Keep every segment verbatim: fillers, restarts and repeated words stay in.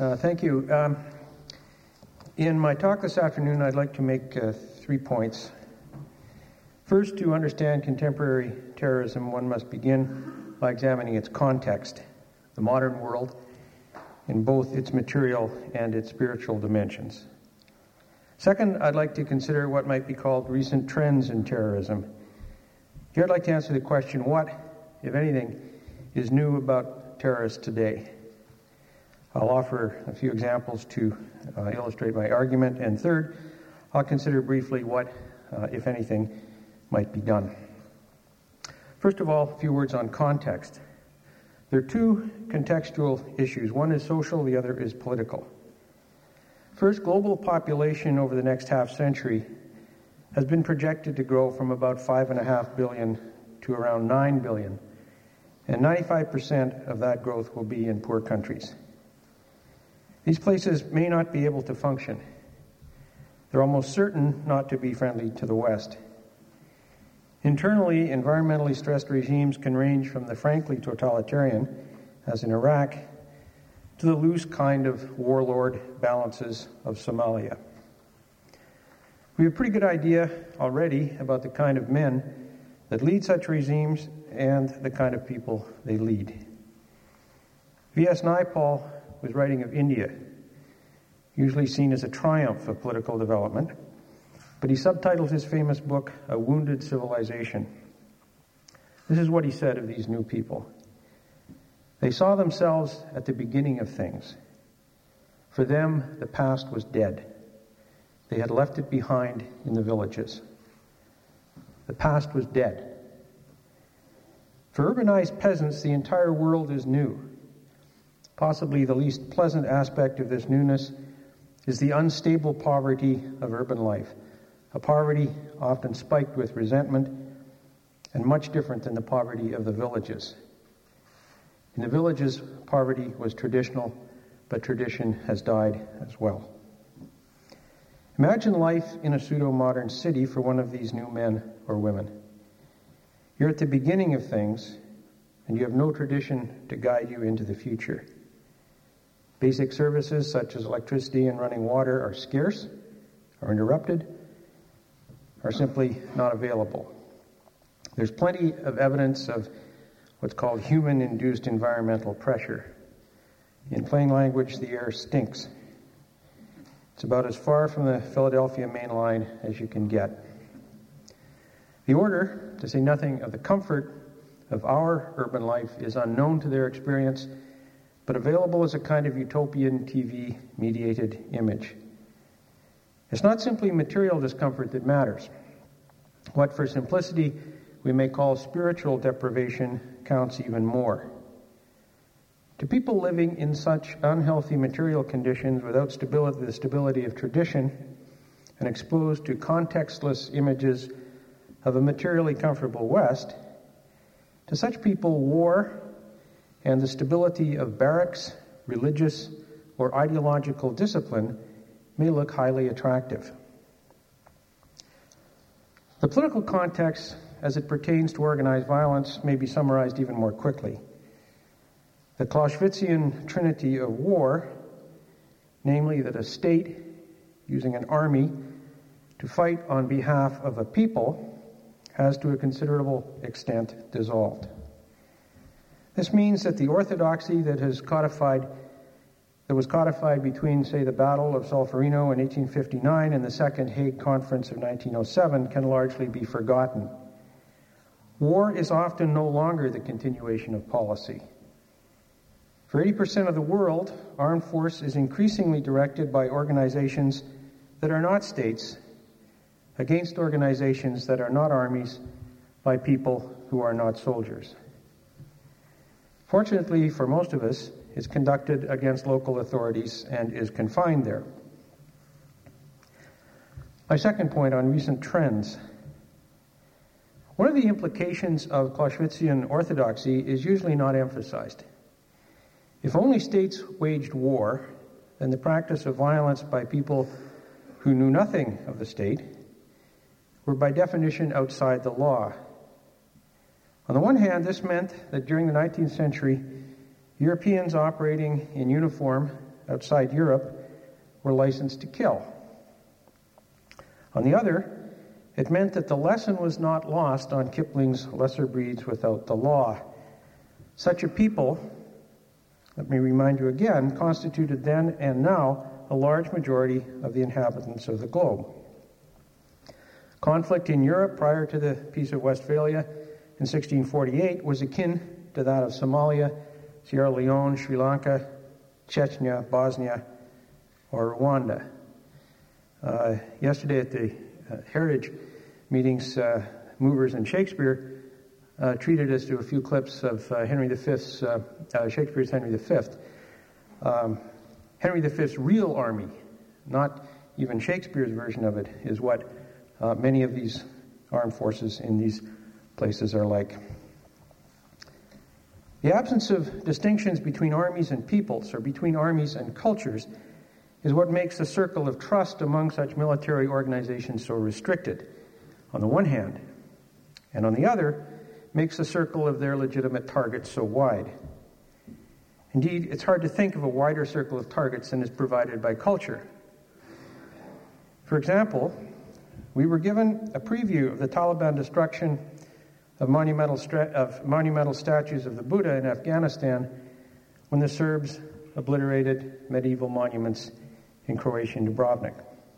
Uh, thank you. Um, in my talk this afternoon, I'd like to make uh, three points. First, to understand contemporary terrorism, one must begin by examining its context, the modern world, in both its material and its spiritual dimensions. Second, I'd like to consider what might be called recent trends in terrorism. Here I'd like to answer the question, what, if anything, is new about terrorists today? I'll offer a few examples to uh, illustrate my argument. And third, I'll consider briefly what, uh, if anything, might be done. First of all, a few words on context. There are two contextual issues. One is social, the other is political. First, global population over the next half century has been projected to grow from about five and a half billion to around nine billion. And ninety-five percent of that growth will be in poor countries. These places may not be able to function. They're almost certain not to be friendly to the West. Internally, environmentally stressed regimes can range from the frankly totalitarian, as in Iraq, to the loose kind of warlord balances of Somalia. We have a pretty good idea already about the kind of men that lead such regimes and the kind of people they lead. V S Naipaul was writing of India, usually seen as a triumph of political development, but he subtitled his famous book, A Wounded Civilization. This is what he said of these new people. They saw themselves at the beginning of things. For them, the past was dead. They had left it behind in the villages. The past was dead. For urbanized peasants, the entire world is new. Possibly the least pleasant aspect of this newness is the unstable poverty of urban life, a poverty often spiked with resentment and much different than the poverty of the villages. In the villages, poverty was traditional, but tradition has died as well. Imagine life in a pseudo-modern city for one of these new men or women. You're at the beginning of things, and you have no tradition to guide you into the future. Basic services such as electricity and running water are scarce, are interrupted, are simply not available. There's plenty of evidence of what's called human-induced environmental pressure. In plain language, the air stinks. It's about as far from the Philadelphia main line as you can get. The order, to say nothing of the comfort of our urban life, is unknown to their experience, but available as a kind of utopian T V-mediated image. It's not simply material discomfort that matters. What, for simplicity, we may call spiritual deprivation counts even more. To people living in such unhealthy material conditions without stability, the stability of tradition, and exposed to contextless images of a materially comfortable West, to such people, war and the stability of barracks, religious, or ideological discipline may look highly attractive. The political context, as it pertains to organized violence, may be summarized even more quickly. The Clausewitzian trinity of war, namely that a state using an army to fight on behalf of a people, has to a considerable extent dissolved. This means that the orthodoxy that has codified, that was codified between, say, the Battle of Solferino in eighteen fifty-nine and the Second Hague Conference of nineteen oh seven can largely be forgotten. War is often no longer the continuation of policy. For eighty percent of the world, armed force is increasingly directed by organizations that are not states against organizations that are not armies by people who are not soldiers. Fortunately for most of us, it's conducted against local authorities and is confined there. My second point on recent trends. One of the implications of Clausewitzian orthodoxy is usually not emphasized. If only states waged war, then the practice of violence by people who knew nothing of the state were by definition outside the law. On the one hand, this meant that during the nineteenth century, Europeans operating in uniform outside Europe were licensed to kill. On the other, it meant that the lesson was not lost on Kipling's Lesser Breeds Without the Law. Such a people, let me remind you again, constituted then and now a large majority of the inhabitants of the globe. Conflict in Europe prior to the Peace of Westphalia in sixteen forty-eight was akin to that of Somalia, Sierra Leone, Sri Lanka, Chechnya, Bosnia, or Rwanda. Uh, yesterday at the uh, Heritage meetings, uh, Movers and Shakespeare uh, treated us to a few clips of uh, Henry the Fifth's, uh, uh, Shakespeare's Henry the Fifth. Um, Henry the Fifth's real army, not even Shakespeare's version of it, is what uh, many of these armed forces in these places are like. The absence of distinctions between armies and peoples, or between armies and cultures, is what makes the circle of trust among such military organizations so restricted, on the one hand, and on the other, makes the circle of their legitimate targets so wide. Indeed, it's hard to think of a wider circle of targets than is provided by culture. For example, we were given a preview of the Taliban destruction of monumental, stra- of monumental statues of the Buddha in Afghanistan when the Serbs obliterated medieval monuments in Croatian Dubrovnik.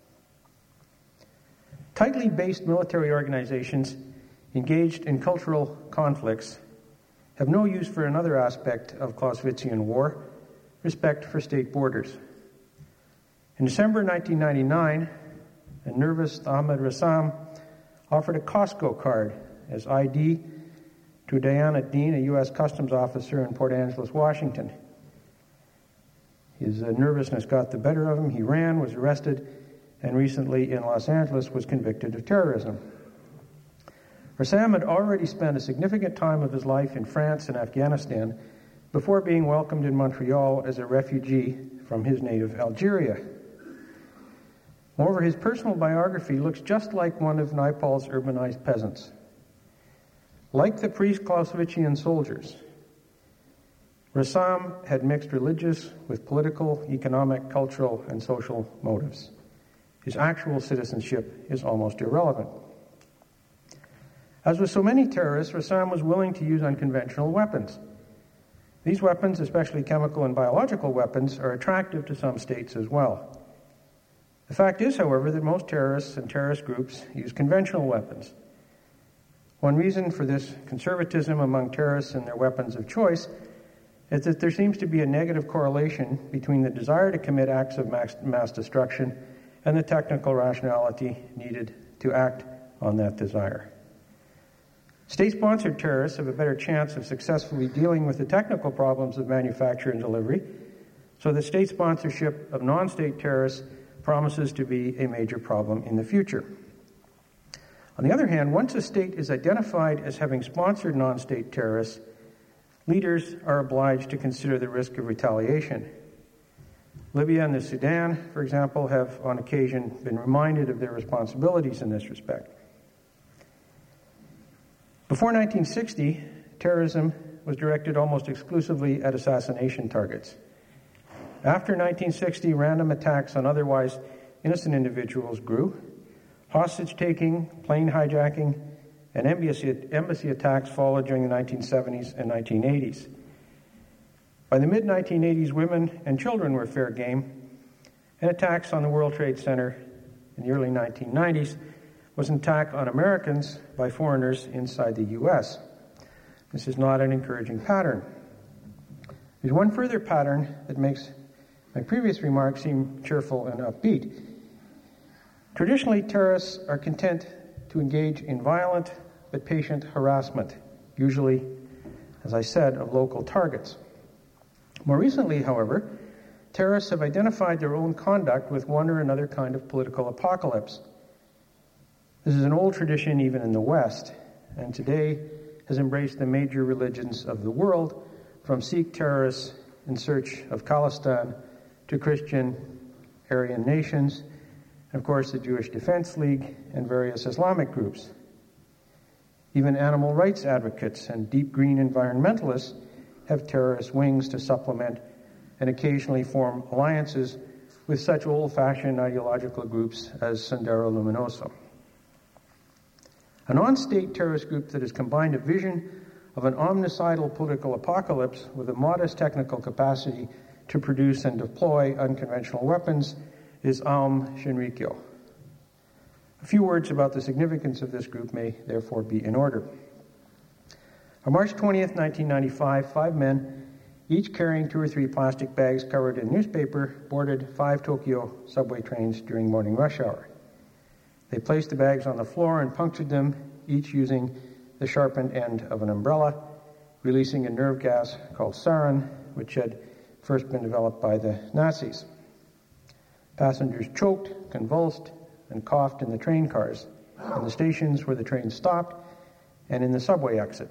Tightly based military organizations engaged in cultural conflicts have no use for another aspect of Clausewitzian war, respect for state borders. In December nineteen ninety-nine, a nervous Ahmed Rassam offered a Costco card as I D to Diana Dean, a U S Customs officer in Port Angeles, Washington. His uh, nervousness got the better of him. He ran, was arrested, and recently in Los Angeles was convicted of terrorism. Rassam had already spent a significant time of his life in France and Afghanistan before being welcomed in Montreal as a refugee from his native Algeria. Moreover, his personal biography looks just like one of Naipaul's urbanized peasants. Like the pre-Clausewitzian soldiers, Rassam had mixed religious with political, economic, cultural, and social motives. His actual citizenship is almost irrelevant. As with so many terrorists, Rassam was willing to use unconventional weapons. These weapons, especially chemical and biological weapons, are attractive to some states as well. The fact is, however, that most terrorists and terrorist groups use conventional weapons. One reason for this conservatism among terrorists and their weapons of choice is that there seems to be a negative correlation between the desire to commit acts of mass, mass destruction and the technical rationality needed to act on that desire. State-sponsored terrorists have a better chance of successfully dealing with the technical problems of manufacture and delivery, so the state sponsorship of non-state terrorists promises to be a major problem in the future. On the other hand, once a state is identified as having sponsored non-state terrorists, leaders are obliged to consider the risk of retaliation. Libya and the Sudan, for example, have on occasion been reminded of their responsibilities in this respect. Before nineteen sixty, terrorism was directed almost exclusively at assassination targets. After nineteen sixty, random attacks on otherwise innocent individuals grew. Hostage-taking, plane hijacking, and embassy, embassy attacks followed during the nineteen seventies and nineteen eighties. By the mid nineteen eighties, women and children were fair game, and attacks on the World Trade Center in the early nineteen nineties was an attack on Americans by foreigners inside the U S. This is not an encouraging pattern. There's one further pattern that makes my previous remarks seem cheerful and upbeat. Traditionally, terrorists are content to engage in violent but patient harassment, usually, as I said, of local targets. More recently, however, terrorists have identified their own conduct with one or another kind of political apocalypse. This is an old tradition even in the West, and today has embraced the major religions of the world, from Sikh terrorists in search of Khalistan to Christian Aryan nations, and of course the Jewish Defense League and various Islamic groups. Even animal rights advocates and deep green environmentalists have terrorist wings to supplement and occasionally form alliances with such old-fashioned ideological groups as Sendero Luminoso. A non-state terrorist group that has combined a vision of an omnicidal political apocalypse with a modest technical capacity to produce and deploy unconventional weapons is Aum Shinrikyo. A few words about the significance of this group may therefore be in order. On March twentieth, nineteen ninety-five, five men, each carrying two or three plastic bags covered in newspaper, boarded five Tokyo subway trains during morning rush hour. They placed the bags on the floor and punctured them, each using the sharpened end of an umbrella, releasing a nerve gas called sarin, which had first been developed by the Nazis. Passengers choked, convulsed, and coughed in the train cars, in the stations where the train stopped, and in the subway exit.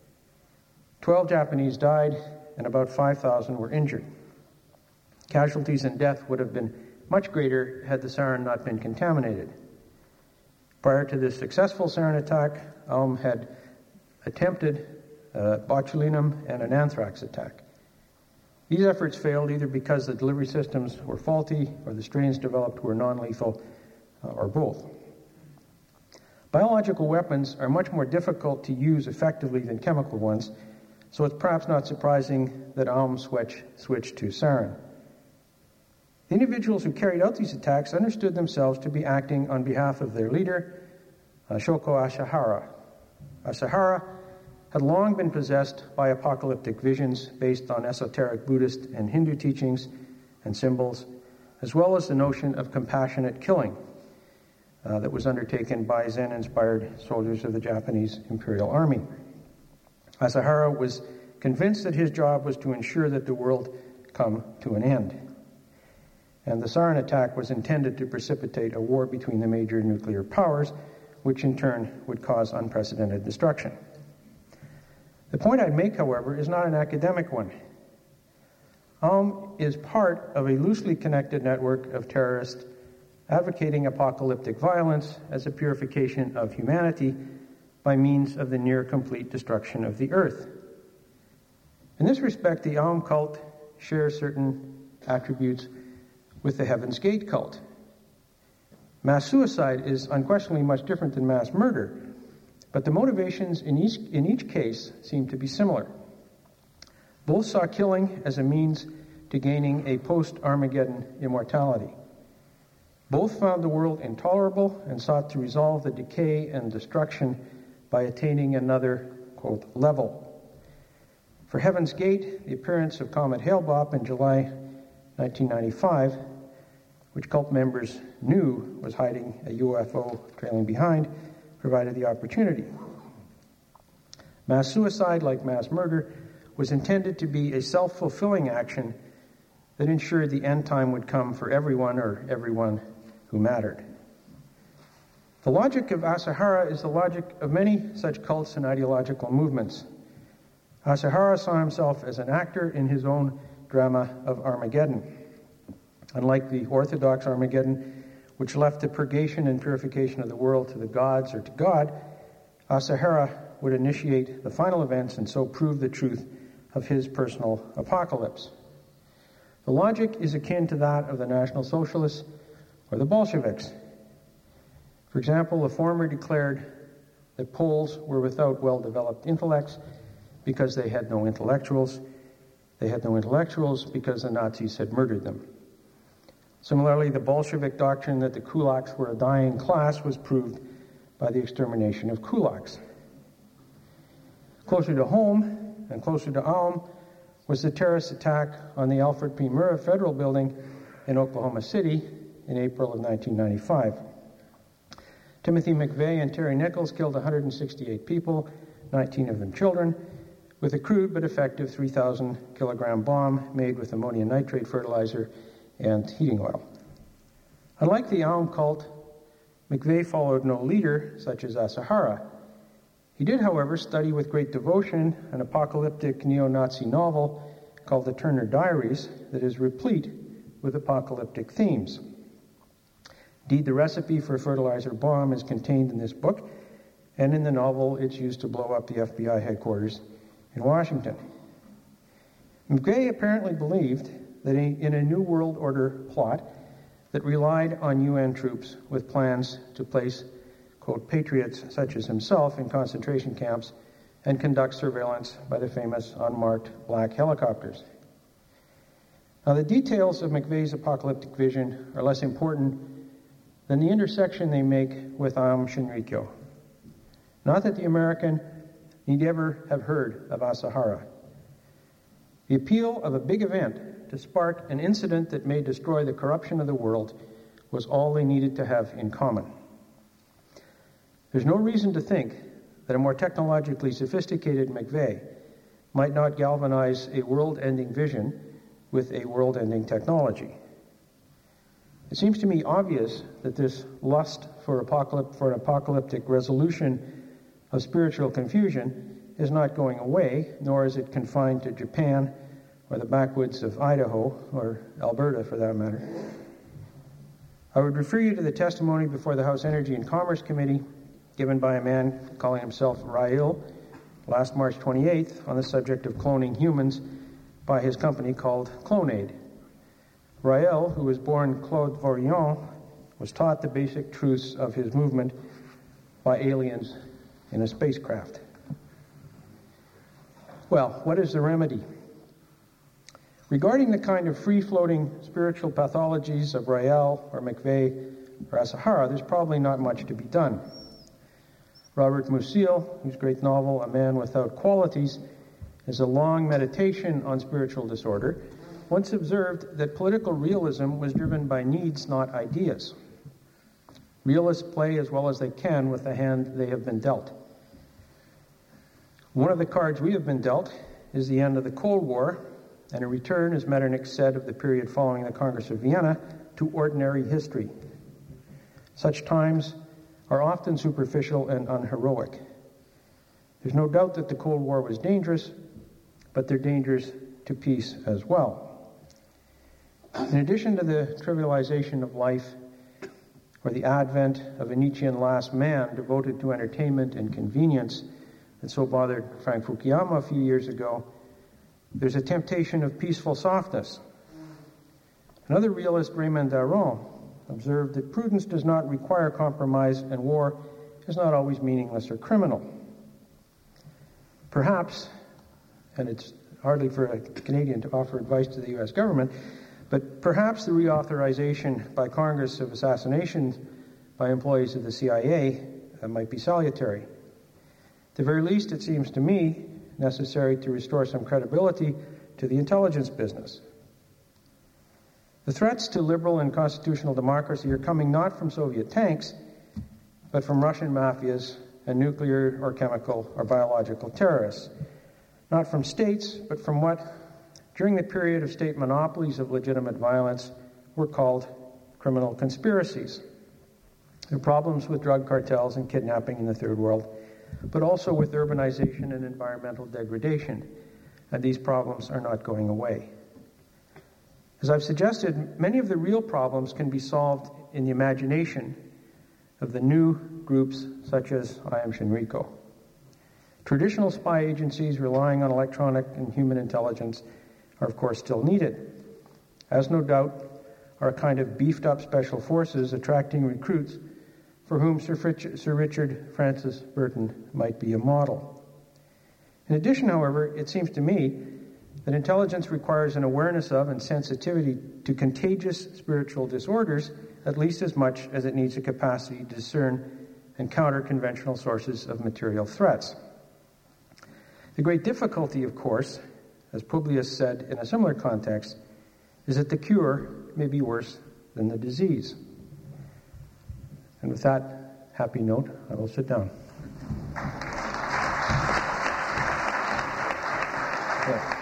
Twelve Japanese died, and about five thousand were injured. Casualties and death would have been much greater had the sarin not been contaminated. Prior to this successful sarin attack, Aum had attempted uh, botulinum and an anthrax attack. These efforts failed either because the delivery systems were faulty or the strains developed were non-lethal, uh, or both. Biological weapons are much more difficult to use effectively than chemical ones, so it's perhaps not surprising that Aum switch, switched to sarin. The individuals who carried out these attacks understood themselves to be acting on behalf of their leader, uh, Shoko Asahara. Asahara had long been possessed by apocalyptic visions based on esoteric Buddhist and Hindu teachings and symbols, as well as the notion of compassionate killing uh, that was undertaken by Zen-inspired soldiers of the Japanese Imperial Army. Asahara was convinced that his job was to ensure that the world come to an end. And the sarin attack was intended to precipitate a war between the major nuclear powers, which in turn would cause unprecedented destruction. The point I'd make, however, is not an academic one. Aum is part of a loosely connected network of terrorists advocating apocalyptic violence as a purification of humanity by means of the near-complete destruction of the earth. In this respect, the Aum cult shares certain attributes with the Heaven's Gate cult. Mass suicide is unquestionably much different than mass murder, but the motivations in each, in each case seem to be similar. Both saw killing as a means to gaining a post-Armageddon immortality. Both found the world intolerable and sought to resolve the decay and destruction by attaining another, quote, level. For Heaven's Gate, the appearance of Comet Hale-Bopp in July nineteen ninety-five, which cult members knew was hiding a U F O trailing behind, provided the opportunity. Mass suicide, like mass murder, was intended to be a self-fulfilling action that ensured the end time would come for everyone or everyone who mattered. The logic of Asahara is the logic of many such cults and ideological movements. Asahara saw himself as an actor in his own drama of Armageddon. Unlike the Orthodox Armageddon, which left the purgation and purification of the world to the gods or to God, Asahara would initiate the final events and so prove the truth of his personal apocalypse. The logic is akin to that of the National Socialists or the Bolsheviks. For example, the former declared that Poles were without well-developed intellects because they had no intellectuals. They had no intellectuals because the Nazis had murdered them. Similarly, the Bolshevik doctrine that the kulaks were a dying class was proved by the extermination of kulaks. Closer to home, and closer to Aum, was the terrorist attack on the Alfred P. Murrah Federal Building in Oklahoma City in April of nineteen ninety-five. Timothy McVeigh and Terry Nichols killed one hundred sixty-eight people, nineteen of them children, with a crude but effective three thousand kilogram bomb made with ammonium nitrate fertilizer and heating oil. Unlike the Aum cult, McVeigh followed no leader such as Asahara. He did, however, study with great devotion an apocalyptic neo-Nazi novel called The Turner Diaries that is replete with apocalyptic themes. Indeed, the recipe for a fertilizer bomb is contained in this book, and in the novel it's used to blow up the F B I headquarters in Washington. McVeigh apparently believed that in a New World Order plot that relied on U N troops with plans to place, quote, patriots such as himself in concentration camps and conduct surveillance by the famous unmarked black helicopters. Now, the details of McVeigh's apocalyptic vision are less important than the intersection they make with Aum Shinrikyo. Not that the American need ever have heard of Asahara. The appeal of a big event to spark an incident that may destroy the corruption of the world was all they needed to have in common. There's no reason to think that a more technologically sophisticated McVeigh might not galvanize a world-ending vision with a world-ending technology. It seems to me obvious that this lust for, apocalypt- for an apocalyptic resolution of spiritual confusion is not going away, nor is it confined to Japan or the backwoods of Idaho, or Alberta for that matter. I would refer you to the testimony before the House Energy and Commerce Committee given by a man calling himself Rael last March twenty-eighth on the subject of cloning humans by his company called Clonaid. Rael, who was born Claude Vorillon, was taught the basic truths of his movement by aliens in a spacecraft. Well, what is the remedy? Regarding the kind of free-floating spiritual pathologies of Rael or McVeigh or Asahara, there's probably not much to be done. Robert Musil, whose great novel, A Man Without Qualities, is a long meditation on spiritual disorder, once observed that political realism was driven by needs, not ideas. Realists play as well as they can with the hand they have been dealt. One of the cards we have been dealt is the end of the Cold War, and a return, as Metternich said, of the period following the Congress of Vienna to ordinary history. Such times are often superficial and unheroic. There's no doubt that the Cold War was dangerous, but they're dangers to peace as well. In addition to the trivialization of life, or the advent of a Nietzschean last man devoted to entertainment and convenience that so bothered Frank Fukuyama a few years ago, there's a temptation of peaceful softness. Another realist, Raymond Aron, observed that prudence does not require compromise and war is not always meaningless or criminal. Perhaps, and it's hardly for a Canadian to offer advice to the U S government, but perhaps the reauthorization by Congress of assassinations by employees of the C I A uh, might be salutary. At the very least, it seems to me necessary to restore some credibility to the intelligence business. The threats to liberal and constitutional democracy are coming not from Soviet tanks, but from Russian mafias and nuclear or chemical or biological terrorists. Not from states, but from what, during the period of state monopolies of legitimate violence, were called criminal conspiracies. There are problems with drug cartels and kidnapping in the Third World, but also with urbanization and environmental degradation, and these problems are not going away. As I've suggested, many of the real problems can be solved in the imagination of the new groups such as Aum Shinrikyo. Traditional spy agencies relying on electronic and human intelligence are of course still needed, as no doubt are a kind of beefed-up special forces attracting recruits for whom Sir Richard, Sir Richard Francis Burton might be a model. In addition, however, it seems to me that intelligence requires an awareness of and sensitivity to contagious spiritual disorders at least as much as it needs a capacity to discern and counter conventional sources of material threats. The great difficulty, of course, as Publius said in a similar context, is that the cure may be worse than the disease. And with that happy note, I will sit down. Yeah.